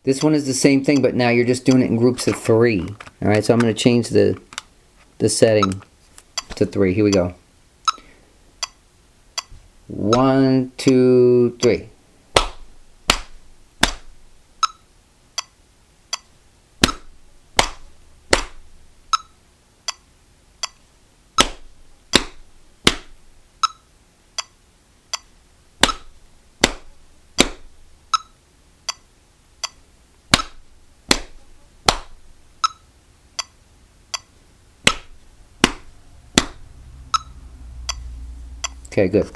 This one is the same thing, but now you're just doing it in groups of 3. All right, so I'm going to change the setting to 3. Here we go. 1, 2, 3. Okay, good.